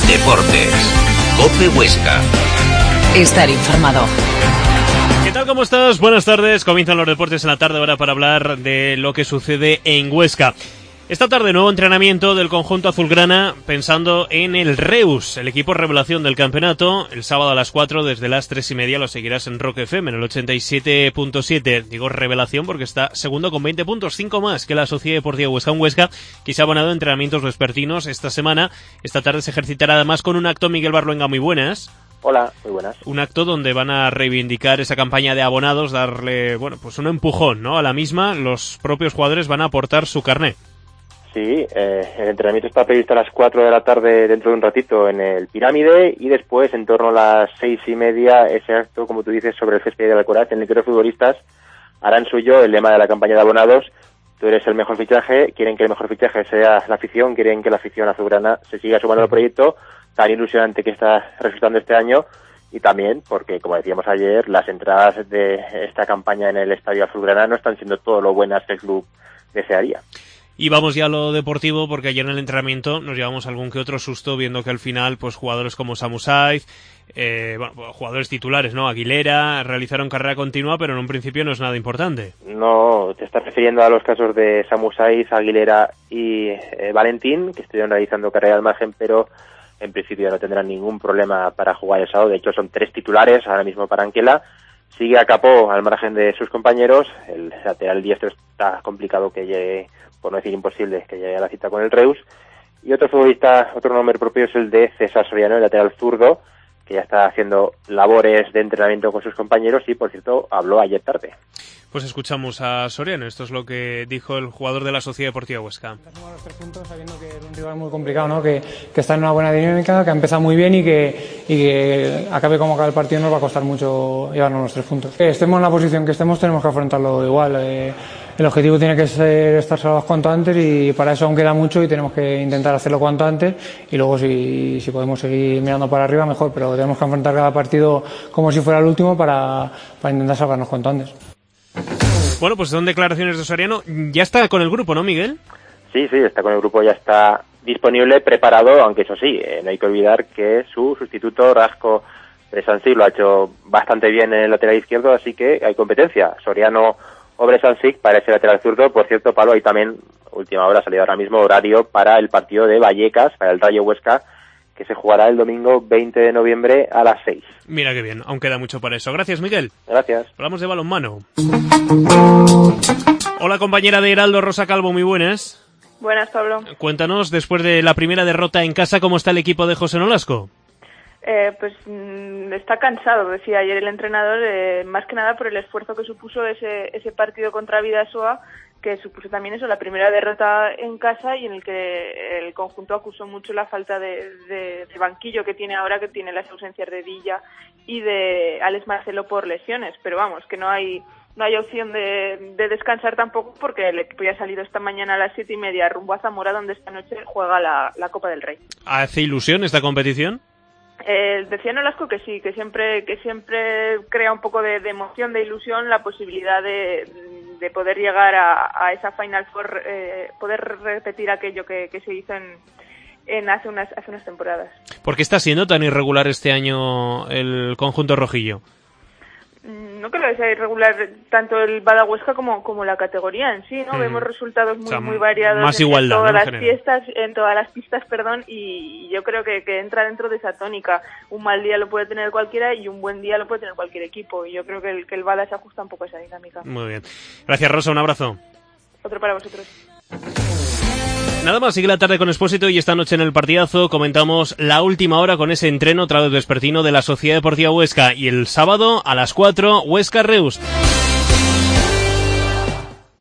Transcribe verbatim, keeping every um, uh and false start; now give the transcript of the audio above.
Deportes. COPE Huesca. Estar informado. ¿Qué tal? ¿Cómo estás? Buenas tardes. Comienzan los deportes en la tarde ahora para hablar de lo que sucede en Huesca. Esta tarde nuevo entrenamiento del conjunto azulgrana pensando en el Reus, el equipo revelación del campeonato. El sábado a las cuatro desde las tres y media lo seguirás en Rock F M en el ochenta y siete punto siete. Digo revelación porque está segundo con veinte puntos, cinco más que la Sociedad Deportiva Huesca. Un Huesca que se ha abonado entrenamientos vespertinos esta semana. Esta tarde se ejercitará además con un acto. Miguel Barluenga, muy buenas. Hola, muy buenas. Un acto donde van a reivindicar esa campaña de abonados, darle, bueno, pues un empujón, ¿no? A la misma, los propios jugadores van a aportar su carné. Sí, eh, el entrenamiento está previsto a las cuatro de la tarde dentro de un ratito en el Pirámide y después, en torno a las seis y media, ese acto, como tú dices, sobre el césped de Alcoraz, en el que los futbolistas harán suyo el lema de la campaña de abonados. Tú eres el mejor fichaje, quieren que el mejor fichaje sea la afición, quieren que la afición azulgrana se siga sumando al proyecto tan ilusionante que está resultando este año, y también porque, como decíamos ayer, las entradas de esta campaña en el Estadio Azulgrana no están siendo todo lo buenas que el club desearía. Y vamos ya a lo deportivo, porque ayer en el entrenamiento nos llevamos algún que otro susto viendo que al final, pues jugadores como Samu Saiz, eh, bueno, jugadores titulares, ¿no? Aguilera, realizaron carrera continua, pero en un principio no es nada importante. No, te estás refiriendo a los casos de Samu Saiz, Aguilera y eh, Valentín, que estuvieron realizando carrera al margen, pero en principio no tendrán ningún problema para jugar el sábado. De hecho, son tres titulares ahora mismo para Anquela. Sigue a Capó al margen de sus compañeros. El lateral diestro está complicado que llegue, por no decir imposible, que llegue a la cita con el Reus. Y otro futbolista, otro nombre propio es el de César Soriano, el lateral zurdo, que ya está haciendo labores de entrenamiento con sus compañeros y, por cierto, habló ayer tarde. Pues escuchamos a Soriano. Esto es lo que dijo el jugador de la Sociedad Deportiva Huesca. Sumar los tres puntos sabiendo que es un rival muy complicado, ¿no? Que, que está en una buena dinámica, que ha empezado muy bien y que, y que acabe como acabe el partido nos va a costar mucho llevarnos los tres puntos. Que estemos en la posición que estemos tenemos que afrontarlo igual. Eh, el objetivo tiene que ser estar salvados cuanto antes y para eso aún queda mucho y tenemos que intentar hacerlo cuanto antes y luego si, si podemos seguir mirando para arriba mejor, pero tenemos que afrontar cada partido como si fuera el último para, para intentar salvarnos cuanto antes. Bueno, pues son declaraciones de Soriano. Ya está con el grupo, ¿no, Miguel? Sí, sí, está con el grupo, ya está disponible, preparado, aunque eso sí, eh, no hay que olvidar que su sustituto, Rasco Bresancic, lo ha hecho bastante bien en el lateral izquierdo, así que hay competencia. Soriano o Bresancic para ese lateral zurdo. Por cierto, Pablo, hay también, última hora, ha salido ahora mismo horario para el partido de Vallecas, para el Rayo Huesca, que se jugará el domingo veinte de noviembre a las seis. Mira qué bien, aún queda mucho para eso. Gracias, Miguel. Gracias. Hablamos de balonmano. Hola, compañera de Heraldo, Rosa Calvo, muy buenas. Buenas, Pablo. Cuéntanos, después de la primera derrota en casa, ¿cómo está el equipo de José Nolasco? Eh, pues mmm, está cansado, decía ayer el entrenador, eh, más que nada por el esfuerzo que supuso ese, ese partido contra Bidasoa, que supuso también eso, la primera derrota en casa y en el que el conjunto acusó mucho la falta de, de, de banquillo que tiene ahora, que tiene las ausencias de Villa y de Alex Marcelo por lesiones, pero vamos, que no hay no hay opción de, de descansar tampoco porque el equipo ya ha salido esta mañana a las siete y media rumbo a Zamora, donde esta noche juega la, la Copa del Rey. ¿Hace ilusión esta competición? Eh, decía Nolasco que sí, que siempre que siempre crea un poco de, de emoción, de ilusión, la posibilidad de, de poder llegar a, a esa Final Four, eh, poder repetir aquello que, que se hizo en, en hace unas hace unas temporadas. ¿Por qué está siendo tan irregular este año el conjunto rojillo? No creo que sea irregular tanto el Bada Huesca como, como la categoría en sí, ¿no? Mm. Vemos resultados muy, o sea, muy variados más en, igualdad, en todas ¿no? las en fiestas, en todas las pistas, perdón, y yo creo que, que entra dentro de esa tónica. Un mal día lo puede tener cualquiera y un buen día lo puede tener cualquier equipo, y yo creo que el, que el Bada se ajusta un poco a esa dinámica. Muy bien. Gracias, Rosa, un abrazo. Otro para vosotros. Nada más, sigue la tarde con Expósito y esta noche en el partidazo comentamos la última hora con ese entreno otra vez vespertino de la Sociedad Deportiva Huesca y el sábado a las cuatro Huesca Reus.